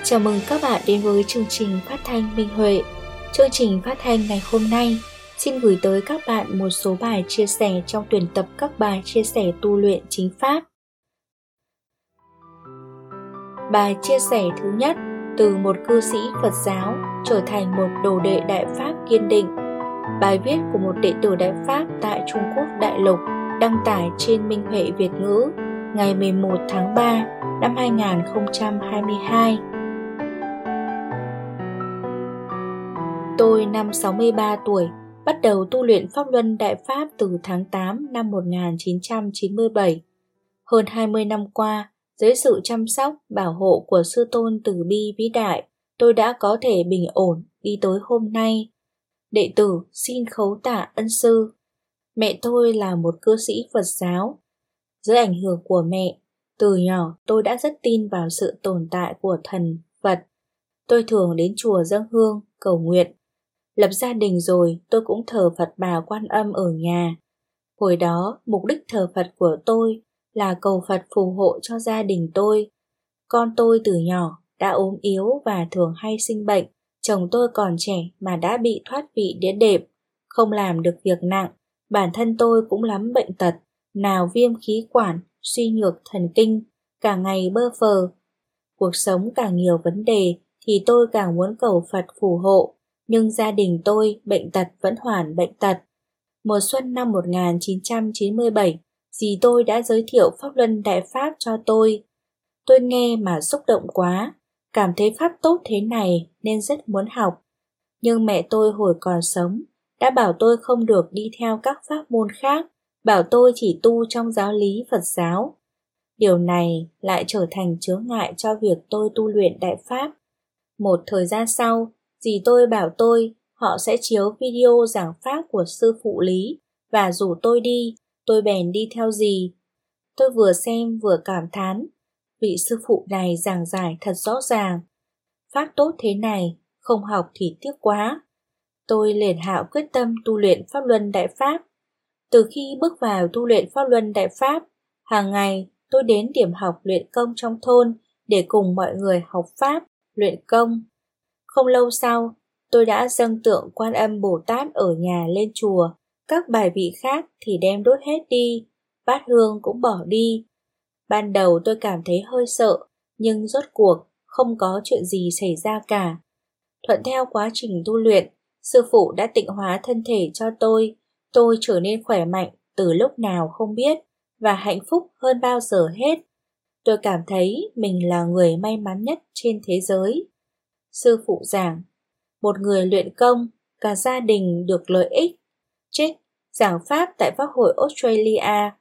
Chào mừng các bạn đến với chương trình phát thanh Minh Huệ. Chương trình phát thanh ngày hôm nay xin gửi tới các bạn một số bài chia sẻ trong tuyển tập các bài chia sẻ tu luyện chính pháp. Bài chia sẻ thứ nhất, từ một cư sĩ Phật giáo trở thành một đồ đệ Đại Pháp kiên định. Bài viết của một đệ tử Đại Pháp tại Trung Quốc đại lục đăng tải trên Minh Huệ Việt ngữ ngày 11 tháng 3 năm 2022. Tôi năm 63 tuổi, bắt đầu tu luyện Pháp Luân Đại Pháp từ tháng 8 năm 1997. Hơn 20 năm qua, dưới sự chăm sóc, bảo hộ của Sư Tôn Từ Bi vĩ đại, tôi đã có thể bình ổn đi tới hôm nay. Đệ tử xin khấu tạ ân sư. Mẹ tôi là một cư sĩ Phật giáo. Dưới ảnh hưởng của mẹ, từ nhỏ tôi đã rất tin vào sự tồn tại của thần, Phật. Tôi thường đến chùa dâng hương, cầu nguyện. Lập gia đình rồi tôi cũng thờ Phật Bà Quan Âm ở nhà. Hồi đó mục đích thờ Phật của tôi là cầu Phật phù hộ cho gia đình tôi. Con tôi từ nhỏ đã ốm yếu và thường hay sinh bệnh. Chồng tôi còn trẻ mà đã bị thoát vị đĩa đệm, không làm được việc nặng. Bản thân tôi cũng lắm bệnh tật, nào viêm khí quản, suy nhược thần kinh, cả ngày bơ phờ. Cuộc sống càng nhiều vấn đề thì tôi càng muốn cầu Phật phù hộ. Nhưng gia đình tôi bệnh tật vẫn hoàn bệnh tật. Mùa xuân năm 1997, dì tôi đã giới thiệu Pháp Luân Đại Pháp cho tôi. Tôi nghe mà xúc động quá, cảm thấy Pháp tốt thế này nên rất muốn học. Nhưng mẹ tôi hồi còn sống đã bảo tôi không được đi theo các pháp môn khác, bảo tôi chỉ tu trong giáo lý Phật giáo. Điều này lại trở thành chướng ngại cho việc tôi tu luyện Đại Pháp. Một thời gian sau, dì tôi bảo tôi họ sẽ chiếu video giảng pháp của sư phụ Lý và rủ tôi đi, tôi bèn đi theo dì. Tôi vừa xem vừa cảm thán, vị sư phụ này giảng giải thật rõ ràng. Pháp tốt thế này, không học thì tiếc quá. Tôi liền hạ quyết tâm tu luyện Pháp Luân Đại Pháp. Từ khi bước vào tu luyện Pháp Luân Đại Pháp, hàng ngày tôi đến điểm học luyện công trong thôn để cùng mọi người học Pháp, luyện công. Không lâu sau, tôi đã dâng tượng Quan Âm Bồ Tát ở nhà lên chùa, các bài vị khác thì đem đốt hết đi, bát hương cũng bỏ đi. Ban đầu tôi cảm thấy hơi sợ, nhưng rốt cuộc không có chuyện gì xảy ra cả. Thuận theo quá trình tu luyện, sư phụ đã tịnh hóa thân thể cho tôi trở nên khỏe mạnh từ lúc nào không biết và hạnh phúc hơn bao giờ hết. Tôi cảm thấy mình là người may mắn nhất trên thế giới. Sư phụ giảng, một người luyện công, cả gia đình được lợi ích. Trích, giảng pháp tại Pháp hội Australia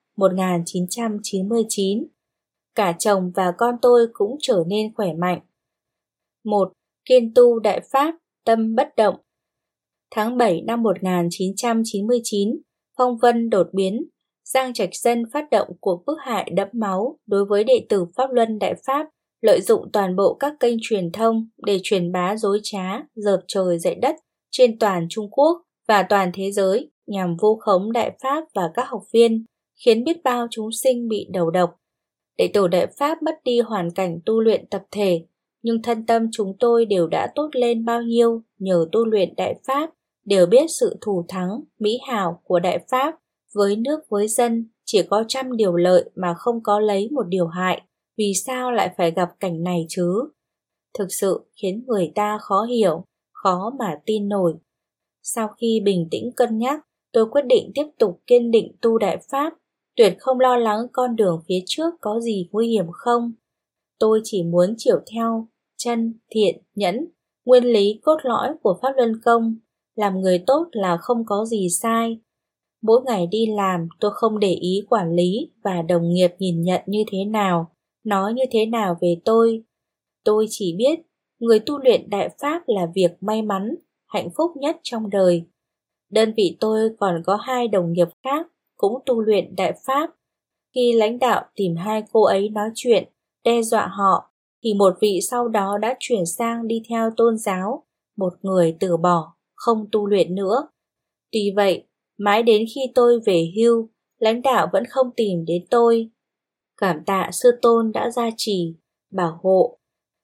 1999. Cả chồng và con tôi cũng trở nên khỏe mạnh. 1. Kiên tu Đại Pháp, tâm bất động. Tháng 7 năm 1999, phong vân đột biến. Giang Trạch Dân phát động cuộc bức hại đẫm máu đối với đệ tử Pháp Luân Đại Pháp, lợi dụng toàn bộ các kênh truyền thông để truyền bá dối trá, dợp trời dậy đất trên toàn Trung Quốc và toàn thế giới nhằm vu khống Đại Pháp và các học viên, khiến biết bao chúng sinh bị đầu độc. Đệ tử Đại Pháp mất đi hoàn cảnh tu luyện tập thể, nhưng thân tâm chúng tôi đều đã tốt lên bao nhiêu nhờ tu luyện Đại Pháp, đều biết sự thù thắng, mỹ hảo của Đại Pháp. Với nước với dân chỉ có 100 điều lợi mà không có lấy một điều hại, vì sao lại phải gặp cảnh này chứ? Thực sự khiến người ta khó hiểu, khó mà tin nổi. Sau khi bình tĩnh cân nhắc, tôi quyết định tiếp tục kiên định tu Đại Pháp, tuyệt không lo lắng con đường phía trước có gì nguy hiểm không. Tôi chỉ muốn chiểu theo chân, thiện, nhẫn, nguyên lý cốt lõi của Pháp Luân Công, làm người tốt là không có gì sai. Mỗi ngày đi làm tôi không để ý quản lý và đồng nghiệp nhìn nhận như thế nào, nói như thế nào về tôi. Tôi chỉ biết người tu luyện Đại Pháp là việc may mắn, hạnh phúc nhất trong đời. Đơn vị tôi còn có 2 đồng nghiệp khác cũng tu luyện Đại Pháp. Khi lãnh đạo tìm 2 cô ấy nói chuyện, đe dọa họ, thì một vị sau đó đã chuyển sang đi theo tôn giáo, một người từ bỏ, không tu luyện nữa. Tuy vậy, mãi đến khi tôi về hưu, lãnh đạo vẫn không tìm đến tôi. Cảm tạ Sư Tôn đã gia trì, bảo hộ.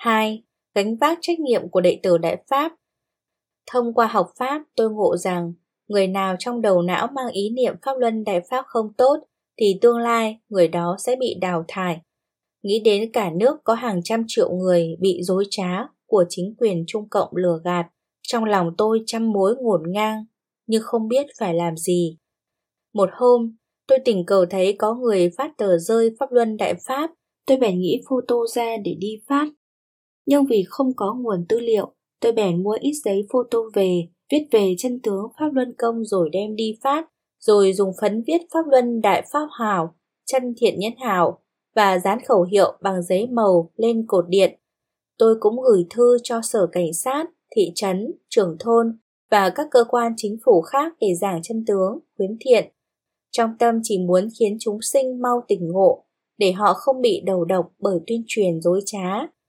2. Gánh vác trách nhiệm của đệ tử Đại Pháp. Thông qua học Pháp, tôi ngộ rằng người nào trong đầu não mang ý niệm Pháp Luân Đại Pháp không tốt thì tương lai người đó sẽ bị đào thải. Nghĩ đến cả nước có hàng trăm triệu người bị dối trá của chính quyền Trung Cộng lừa gạt, trong lòng tôi trăm mối ngổn ngang, nhưng không biết phải làm gì. Một hôm, tôi tình cờ thấy có người phát tờ rơi Pháp Luân Đại Pháp, tôi bèn nghĩ photo ra để đi phát. Nhưng vì không có nguồn tư liệu, tôi bèn mua ít giấy photo về, viết về chân tướng Pháp Luân Công rồi đem đi phát, rồi dùng phấn viết Pháp Luân Đại Pháp Hảo, chân thiện nhân hảo và dán khẩu hiệu bằng giấy màu lên cột điện. Tôi cũng gửi thư cho sở cảnh sát, thị trấn, trưởng thôn và các cơ quan chính phủ khác để giảng chân tướng, khuyến thiện. Trong tâm chỉ muốn khiến chúng sinh mau tỉnh ngộ, để họ không bị đầu độc bởi tuyên truyền dối trá.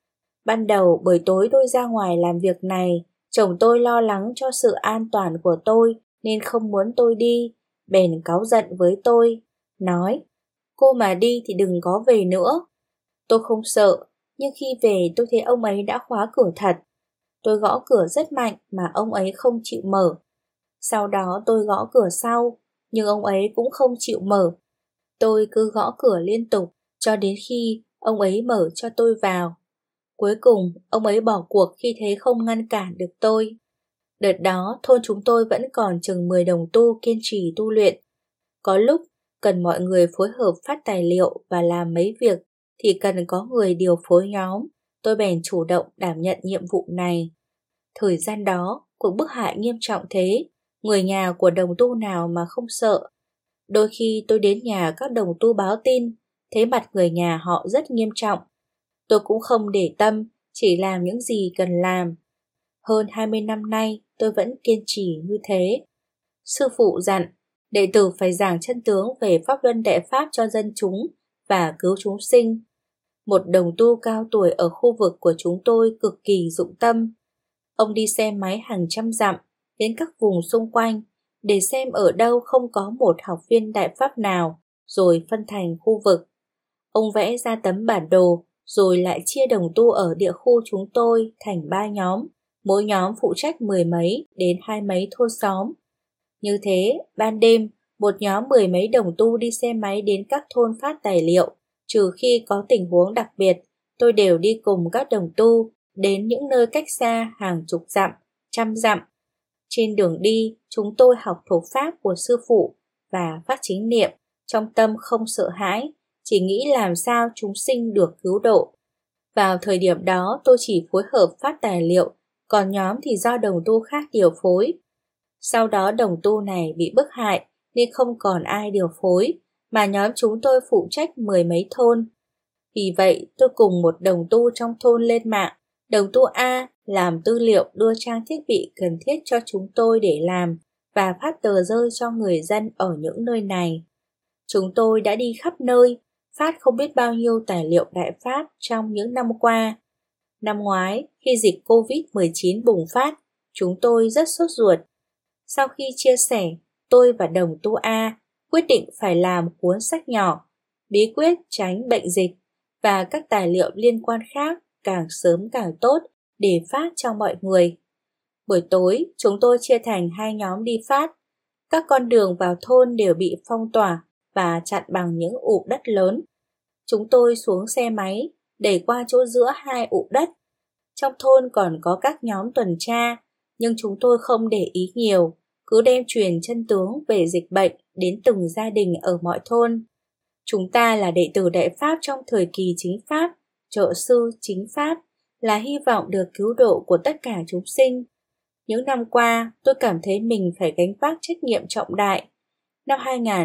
Ban đầu buổi tối tôi ra ngoài làm việc này, chồng tôi lo lắng cho sự an toàn của tôi nên không muốn tôi đi, bèn cáu giận với tôi, nói: cô mà đi thì đừng có về nữa. Tôi không sợ, nhưng khi về tôi thấy ông ấy đã khóa cửa thật. Tôi gõ cửa rất mạnh mà ông ấy không chịu mở. Sau đó tôi gõ cửa sau, nhưng ông ấy cũng không chịu mở. Tôi cứ gõ cửa liên tục cho đến khi ông ấy mở cho tôi vào. Cuối cùng, ông ấy bỏ cuộc khi thấy không ngăn cản được tôi. Đợt đó, thôn chúng tôi vẫn còn chừng 10 đồng tu kiên trì tu luyện. Có lúc, cần mọi người phối hợp phát tài liệu và làm mấy việc, thì cần có người điều phối nhóm. Tôi bèn chủ động đảm nhận nhiệm vụ này. Thời gian đó, cuộc bức hại nghiêm trọng thế, người nhà của đồng tu nào mà không sợ. Đôi khi tôi đến nhà các đồng tu báo tin, thấy mặt người nhà họ rất nghiêm trọng. Tôi cũng không để tâm, chỉ làm những gì cần làm. Hơn 20 năm nay, tôi vẫn kiên trì như thế. Sư phụ dặn, đệ tử phải giảng chân tướng về Pháp Luân Đại Pháp cho dân chúng và cứu chúng sinh. Một đồng tu cao tuổi ở khu vực của chúng tôi cực kỳ dụng tâm. Ông đi xe máy hàng trăm dặm đến các vùng xung quanh để xem ở đâu không có một học viên Đại Pháp nào, rồi phân thành khu vực. Ông vẽ ra tấm bản đồ, rồi lại chia đồng tu ở địa khu chúng tôi thành 3 nhóm, mỗi nhóm phụ trách 10 mấy đến 20 mấy thôn xóm. Như thế, ban đêm, một nhóm 10 mấy đồng tu đi xe máy đến các thôn phát tài liệu, trừ khi có tình huống đặc biệt, tôi đều đi cùng các đồng tu đến những nơi cách xa hàng chục dặm, trăm dặm. Trên đường đi, chúng tôi học thuộc pháp của sư phụ và phát chính niệm, trong tâm không sợ hãi, chỉ nghĩ làm sao chúng sinh được cứu độ. Vào thời điểm đó tôi chỉ phối hợp phát tài liệu, còn nhóm thì do đồng tu khác điều phối. Sau đó đồng tu này bị bức hại nên không còn ai điều phối, mà nhóm chúng tôi phụ trách 10 mấy thôn. Vì vậy tôi cùng một đồng tu trong thôn lên mạng, đồng tu A làm tư liệu đưa trang thiết bị cần thiết cho chúng tôi để làm và phát tờ rơi cho người dân ở những nơi này. Chúng tôi đã đi khắp nơi, phát không biết bao nhiêu tài liệu Đại Pháp trong những năm qua. Năm ngoái, khi dịch Covid-19 bùng phát, chúng tôi rất sốt ruột. Sau khi chia sẻ, tôi và đồng tu A quyết định phải làm cuốn sách nhỏ, bí quyết tránh bệnh dịch và các tài liệu liên quan khác càng sớm càng tốt để phát cho mọi người. Buổi tối, chúng tôi chia thành 2 nhóm đi phát. Các con đường vào thôn đều bị phong tỏa và chặn bằng những ụ đất lớn. Chúng tôi xuống xe máy, đẩy qua chỗ giữa 2 ụ đất. Trong thôn còn có các nhóm tuần tra, nhưng chúng tôi không để ý nhiều, cứ đem truyền chân tướng về dịch bệnh đến từng gia đình ở mọi thôn. Chúng ta là đệ tử Đại Pháp trong thời kỳ chính Pháp, trợ sư chính Pháp, là hy vọng được cứu độ của tất cả chúng sinh. Những năm qua, tôi cảm thấy mình phải gánh vác trách nhiệm trọng đại. Năm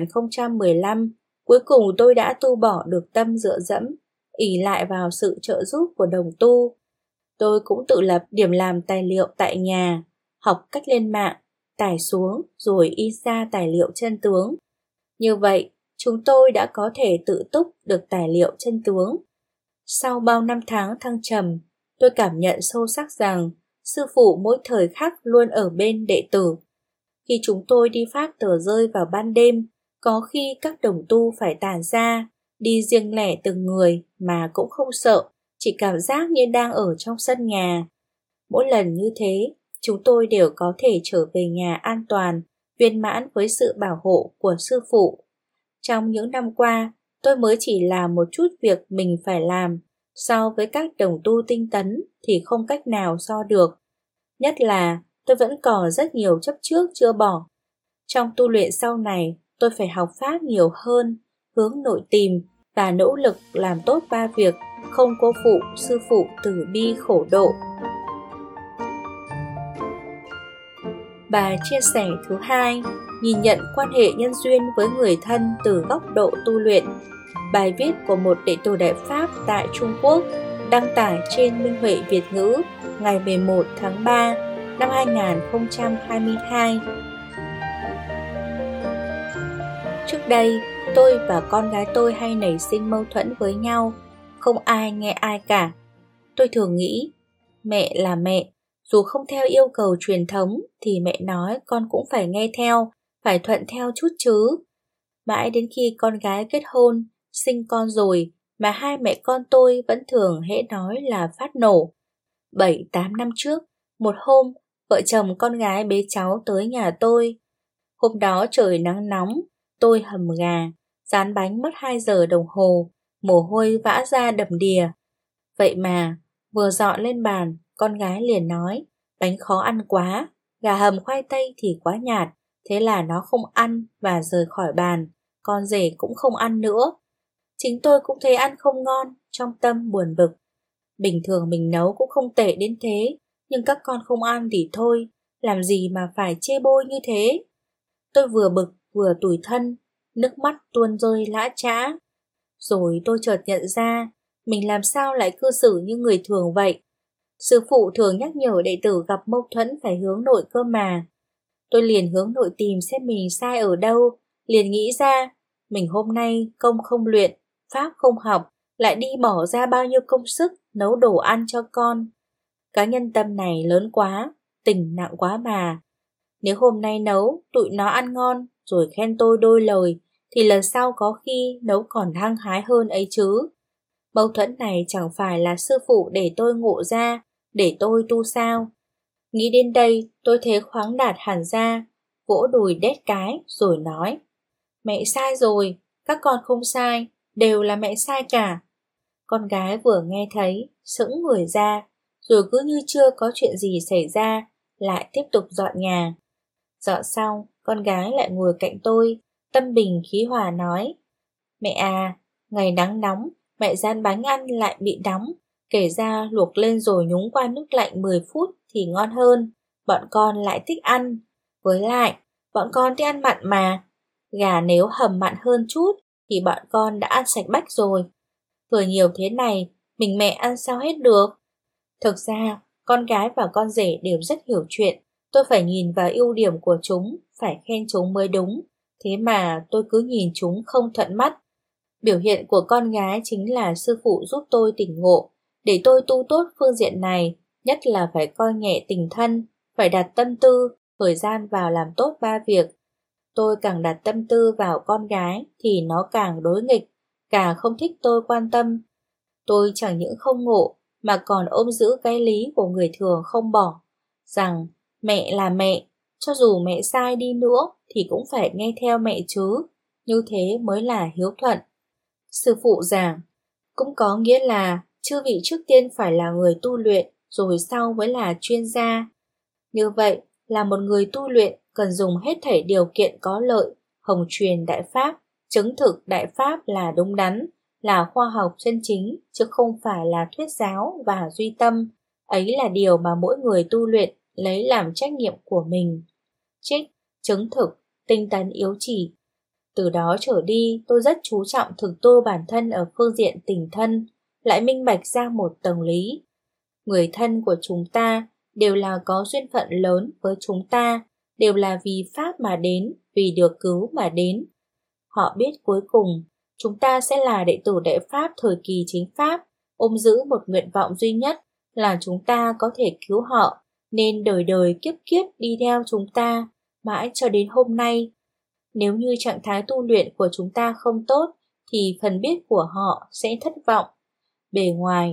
2015, cuối cùng tôi đã tu bỏ được tâm dựa dẫm, ỷ lại vào sự trợ giúp của đồng tu. Tôi cũng tự lập điểm làm tài liệu tại nhà, học cách lên mạng, tải xuống rồi in ra tài liệu chân tướng. Như vậy, chúng tôi đã có thể tự túc được tài liệu chân tướng. Sau bao năm tháng thăng trầm, tôi cảm nhận sâu sắc rằng sư phụ mỗi thời khắc luôn ở bên đệ tử. Khi chúng tôi đi phát tờ rơi vào ban đêm, có khi các đồng tu phải tản ra, đi riêng lẻ từng người mà cũng không sợ, chỉ cảm giác như đang ở trong sân nhà. Mỗi lần như thế, chúng tôi đều có thể trở về nhà an toàn, viên mãn với sự bảo hộ của sư phụ. Trong những năm qua, tôi mới chỉ làm một chút việc mình phải làm, so với các đồng tu tinh tấn thì không cách nào so được. Nhất là tôi vẫn còn rất nhiều chấp trước chưa bỏ. Trong tu luyện sau này, tôi phải học pháp nhiều hơn, hướng nội tìm và nỗ lực làm tốt 3 việc, không cô phụ sư phụ từ bi khổ độ. Bài chia sẻ thứ 2, nhìn nhận quan hệ nhân duyên với người thân từ góc độ tu luyện. Bài viết của một đệ tử Đại Pháp tại Trung Quốc, đăng tải trên Minh Huệ Việt ngữ ngày 11 tháng 3 năm 2022. Trước đây, tôi và con gái tôi hay nảy sinh mâu thuẫn với nhau, không ai nghe ai cả. Tôi thường nghĩ, mẹ là mẹ, dù không theo yêu cầu truyền thống thì mẹ nói con cũng phải nghe theo, phải thuận theo chút chứ. Mãi đến khi con gái kết hôn, sinh con rồi mà hai mẹ con tôi vẫn thường hễ nói là phát nổ. 7-8 năm trước, một hôm, vợ chồng con gái bế cháu tới nhà tôi. Hôm đó trời nắng nóng, tôi hầm gà, rán bánh mất 2 giờ đồng hồ, mồ hôi vã ra đầm đìa. Vậy mà, vừa dọn lên bàn, con gái liền nói, bánh khó ăn quá, gà hầm khoai tây thì quá nhạt, thế là nó không ăn và rời khỏi bàn, con rể cũng không ăn nữa. Chính tôi cũng thấy ăn không ngon, trong tâm buồn bực. Bình thường mình nấu cũng không tệ đến thế, nhưng các con không ăn thì thôi, làm gì mà phải chê bôi như thế. Tôi vừa bực vừa tủi thân, nước mắt tuôn rơi lã chã. Rồi tôi chợt nhận ra, mình làm sao lại cư xử như người thường vậy. Sư phụ thường nhắc nhở đệ tử gặp mâu thuẫn phải hướng nội cơ mà. Tôi liền hướng nội tìm xem mình sai ở đâu, liền nghĩ ra, mình hôm nay công không luyện, pháp không học, lại đi bỏ ra bao nhiêu công sức nấu đồ ăn cho con. Cái nhân tâm này lớn quá, tình nặng quá mà. Nếu hôm nay nấu, tụi nó ăn ngon, rồi khen tôi đôi lời, thì lần sau có khi nấu còn hăng hái hơn ấy chứ. Mâu thuẫn này chẳng phải là sư phụ để tôi ngộ ra, để tôi tu sao. Nghĩ đến đây, tôi thấy khoáng đạt hẳn ra, vỗ đùi đét cái rồi nói, mẹ sai rồi, các con không sai, đều là mẹ sai cả. Con gái vừa nghe thấy, sững người ra, rồi cứ như chưa có chuyện gì xảy ra, lại tiếp tục dọn nhà. Dọn xong, con gái lại ngồi cạnh tôi, tâm bình khí hòa nói, mẹ à, ngày nắng nóng, mẹ rán bánh ăn lại bị đóng, kể ra luộc lên rồi nhúng qua nước lạnh 10 phút thì ngon hơn, bọn con lại thích ăn. Với lại, bọn con thích ăn mặn mà, gà nếu hầm mặn hơn chút thì bọn con đã ăn sạch bách rồi. Thừa nhiều thế này, mình mẹ ăn sao hết được. Thực ra, con gái và con rể đều rất hiểu chuyện, tôi phải nhìn vào ưu điểm của chúng, phải khen chúng mới đúng. Thế mà tôi cứ nhìn chúng không thuận mắt. Biểu hiện của con gái chính là sư phụ giúp tôi tỉnh ngộ, để tôi tu tốt phương diện này, nhất là phải coi nhẹ tình thân, phải đặt tâm tư, thời gian vào làm tốt 3 việc. Tôi càng đặt tâm tư vào con gái thì nó càng đối nghịch, càng không thích tôi quan tâm. Tôi chẳng những không ngộ mà còn ôm giữ cái lý của người thường không bỏ, rằng mẹ là mẹ, cho dù mẹ sai đi nữa thì cũng phải nghe theo mẹ chứ, như thế mới là hiếu thuận. Sư phụ giảng, cũng có nghĩa là chư vị trước tiên phải là người tu luyện, rồi sau mới là chuyên gia. Như vậy là một người tu luyện cần dùng hết thảy điều kiện có lợi, hồng truyền đại pháp, chứng thực đại pháp là đúng đắn, là khoa học chân chính, chứ không phải là thuyết giáo và duy tâm. Ấy là điều mà mỗi người tu luyện lấy làm trách nhiệm của mình. Trích, chứng thực, tinh tấn yếu chỉ. Từ đó trở đi, tôi rất chú trọng thực tu bản thân ở phương diện tình thân, lại minh bạch ra một tầng lý. Người thân của chúng ta đều là có duyên phận lớn với chúng ta, đều là vì Pháp mà đến, vì được cứu mà đến. Họ biết cuối cùng, chúng ta sẽ là đệ tử Đại Pháp thời kỳ chính Pháp, ôm giữ một nguyện vọng duy nhất là chúng ta có thể cứu họ, nên đời đời kiếp kiếp đi theo chúng ta, mãi cho đến hôm nay. Nếu như trạng thái tu luyện của chúng ta không tốt, thì phần biết của họ sẽ thất vọng. Bề ngoài,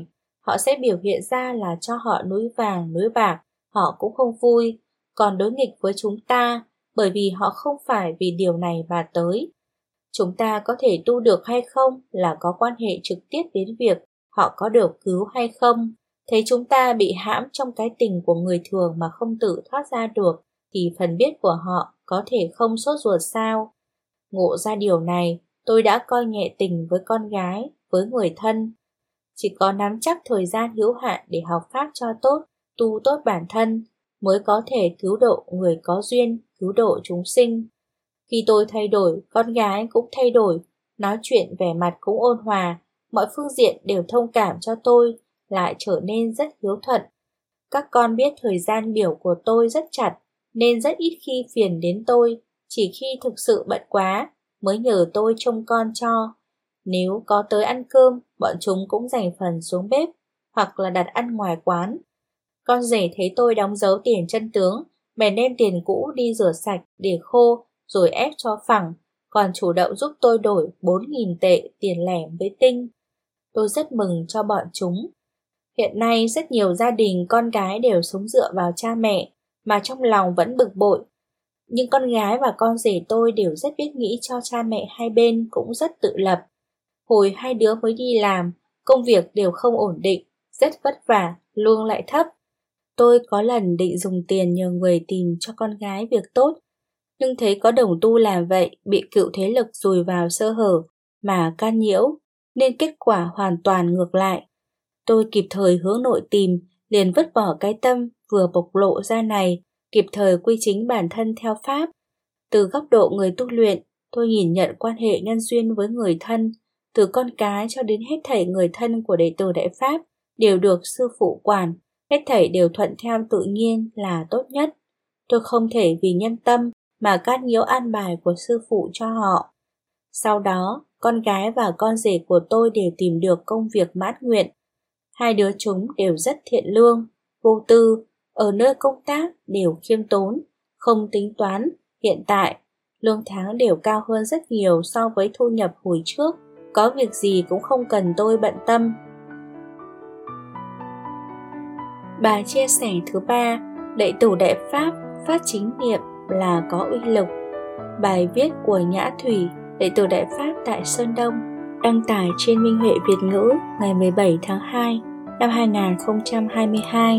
họ sẽ biểu hiện ra là cho họ núi vàng, núi bạc, họ cũng không vui, còn đối nghịch với chúng ta, bởi vì họ không phải vì điều này mà tới. Chúng ta có thể tu được hay không là có quan hệ trực tiếp đến việc họ có được cứu hay không. Thấy chúng ta bị hãm trong cái tình của người thường mà không tự thoát ra được, thì phần biết của họ có thể không sốt ruột sao. Ngộ ra điều này, tôi đã coi nhẹ tình với con gái, với người thân. Chỉ có nắm chắc thời gian hữu hạn để học pháp cho tốt, tu tốt bản thân, mới có thể cứu độ người có duyên, cứu độ chúng sinh. Khi tôi thay đổi, con gái cũng thay đổi, nói chuyện vẻ mặt cũng ôn hòa, mọi phương diện đều thông cảm cho tôi, lại trở nên rất hiếu thuận. Các con biết thời gian biểu của tôi rất chặt, nên rất ít khi phiền đến tôi, chỉ khi thực sự bận quá mới nhờ tôi trông con cho. Nếu có tới ăn cơm, bọn chúng cũng dành phần xuống bếp, hoặc là đặt ăn ngoài quán. Con rể thấy tôi đóng dấu tiền chân tướng, bèn đem tiền cũ đi rửa sạch để khô, rồi ép cho phẳng, còn chủ động giúp tôi đổi 4.000 tệ tiền lẻ với tinh. Tôi rất mừng cho bọn chúng. Hiện nay rất nhiều gia đình con cái đều sống dựa vào cha mẹ, mà trong lòng vẫn bực bội. Nhưng con gái và con rể tôi đều rất biết nghĩ cho cha mẹ hai bên, cũng rất tự lập. Hồi hai đứa mới đi làm, công việc đều không ổn định, rất vất vả, lương lại thấp. Tôi có lần định dùng tiền nhờ người tìm cho con gái việc tốt, nhưng thấy có đồng tu làm vậy bị cựu thế lực dùi vào sơ hở mà can nhiễu, nên kết quả hoàn toàn ngược lại. Tôi kịp thời hướng nội tìm, liền vứt bỏ cái tâm vừa bộc lộ ra này, kịp thời quy chính bản thân theo pháp. Từ góc độ người tu luyện, tôi nhìn nhận quan hệ nhân duyên với người thân, từ con cái cho đến hết thảy người thân của đệ tử Đại Pháp đều được sư phụ quản, hết thảy đều thuận theo tự nhiên là tốt nhất. Tôi không thể vì nhân tâm mà can nhiễu an bài của sư phụ cho họ. Sau đó, con gái và con rể của tôi đều tìm được công việc mãn nguyện. Hai đứa chúng đều rất thiện lương, vô tư, ở nơi công tác đều khiêm tốn, không tính toán. Hiện tại, lương tháng đều cao hơn rất nhiều so với thu nhập hồi trước, có việc gì cũng không cần tôi bận tâm. Bài chia sẻ thứ 3, đệ tử Đại Pháp phát chính niệm là có uy lực. Bài viết của Nhã Thủy, đệ tử Đại Pháp tại Sơn Đông, đăng tải trên Minh Huệ Việt ngữ ngày 17 tháng 2 năm 2022.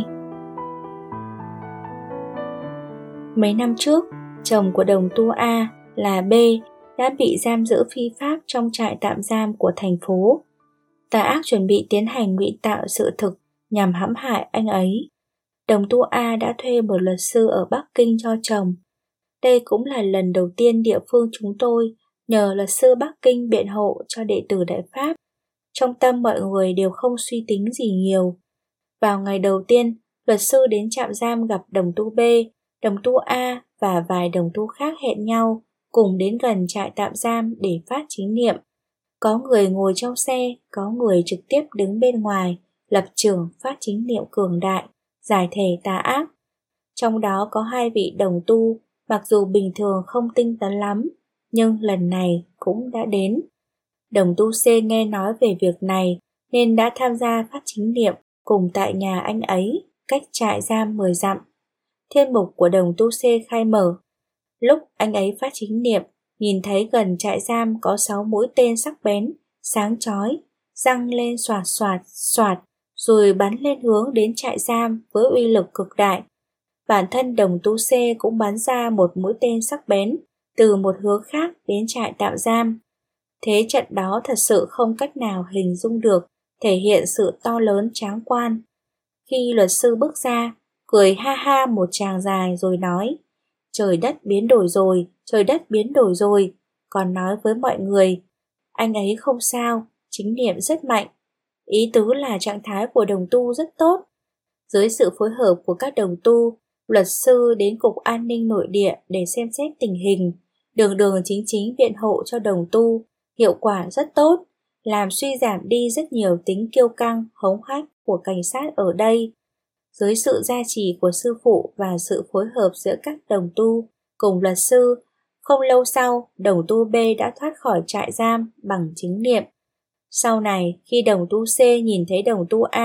Mấy năm trước, chồng của đồng tu A là B đã bị giam giữ phi pháp trong trại tạm giam của thành phố. Tà ác chuẩn bị tiến hành ngụy tạo sự thực nhằm hãm hại anh ấy. Đồng tu A đã thuê một luật sư ở Bắc Kinh cho chồng. Đây cũng là lần đầu tiên địa phương chúng tôi nhờ luật sư Bắc Kinh biện hộ cho đệ tử Đại Pháp. Trong tâm mọi người đều không suy tính gì nhiều. Vào ngày đầu tiên, luật sư đến trạm giam gặp đồng tu B, đồng tu A và vài đồng tu khác hẹn nhau cùng đến gần trại tạm giam để phát chính niệm. Có người ngồi trong xe, có người trực tiếp đứng bên ngoài, lập trường phát chính niệm cường đại, giải thể tà ác. Trong đó có hai vị đồng tu, mặc dù bình thường không tinh tấn lắm, nhưng lần này cũng đã đến. Đồng tu C nghe nói về việc này nên đã tham gia phát chính niệm cùng tại nhà anh ấy, cách trại giam 10 dặm. Thiên mục của đồng tu C khai mở. Lúc anh ấy phát chính niệm, nhìn thấy gần trại giam có 6 mũi tên sắc bén, sáng chói, răng lên xoạt xoạt xoạt, rồi bắn lên hướng đến trại giam với uy lực cực đại. Bản thân đồng tu C cũng bắn ra một mũi tên sắc bén từ một hướng khác đến trại tạm giam. Thế trận đó thật sự không cách nào hình dung được, thể hiện sự to lớn tráng quan. Khi luật sư bước ra, cười ha ha một tràng dài rồi nói: trời đất biến đổi rồi, trời đất biến đổi rồi. Còn nói với mọi người: anh ấy không sao, chính niệm rất mạnh. Ý tứ là trạng thái của đồng tu rất tốt. Dưới sự phối hợp của các đồng tu, luật sư đến Cục An ninh Nội địa để xem xét tình hình, đường đường chính chính biện hộ cho đồng tu, hiệu quả rất tốt, làm suy giảm đi rất nhiều tính kiêu căng, hống hách của cảnh sát ở đây. Dưới sự gia trì của sư phụ và sự phối hợp giữa các đồng tu cùng luật sư, không lâu sau, đồng tu B đã thoát khỏi trại giam bằng chính niệm. Sau này, khi đồng tu C nhìn thấy đồng tu A,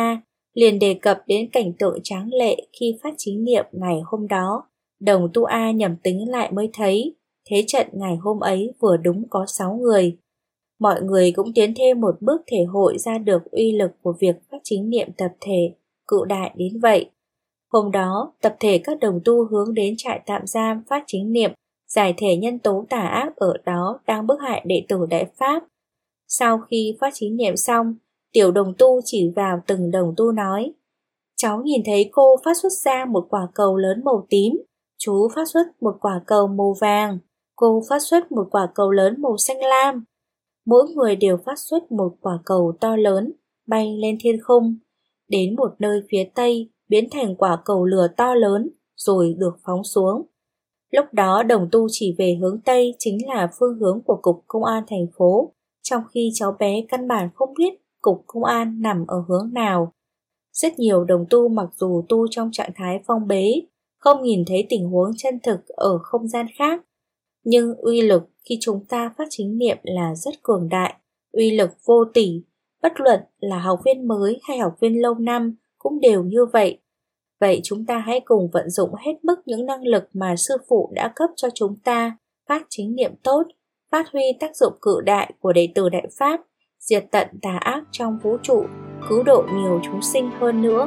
liền đề cập đến cảnh tượng tráng lệ khi phát chính niệm ngày hôm đó. Đồng Tu A nhẩm tính lại mới thấy, thế trận ngày hôm ấy vừa đúng có 6 người. Mọi người cũng tiến thêm một bước thể hội ra được uy lực của việc phát chính niệm tập thể, cự đại đến vậy. Hôm đó, tập thể các đồng tu hướng đến trại tạm giam phát chính niệm, giải thể nhân tố tà ác ở đó đang bức hại đệ tử Đại Pháp. Sau khi phát chính niệm xong, tiểu đồng tu chỉ vào từng đồng tu nói: cháu nhìn thấy cô phát xuất ra một quả cầu lớn màu tím, chú phát xuất một quả cầu màu vàng, cô phát xuất một quả cầu lớn màu xanh lam. Mỗi người đều phát xuất một quả cầu to lớn, bay lên thiên không, đến một nơi phía tây biến thành quả cầu lửa to lớn rồi được phóng xuống. Lúc đó đồng tu chỉ về hướng tây chính là phương hướng của cục công an thành phố, trong khi cháu bé căn bản không biết cục công an nằm ở hướng nào. Rất nhiều đồng tu mặc dù tu trong trạng thái phong bế, không nhìn thấy tình huống chân thực ở không gian khác, nhưng uy lực khi chúng ta phát chính niệm là rất cường đại, uy lực vô tỷ, bất luận là học viên mới hay học viên lâu năm cũng đều như vậy. Vậy chúng ta hãy cùng vận dụng hết mức những năng lực mà sư phụ đã cấp cho chúng ta, phát chính niệm tốt, phát huy tác dụng cự đại của đệ tử Đại Pháp, diệt tận tà ác trong vũ trụ, cứu độ nhiều chúng sinh hơn nữa.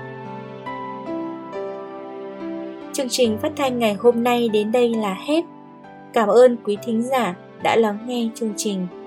Chương trình phát thanh ngày hôm nay đến đây là hết. Cảm ơn quý thính giả đã lắng nghe chương trình.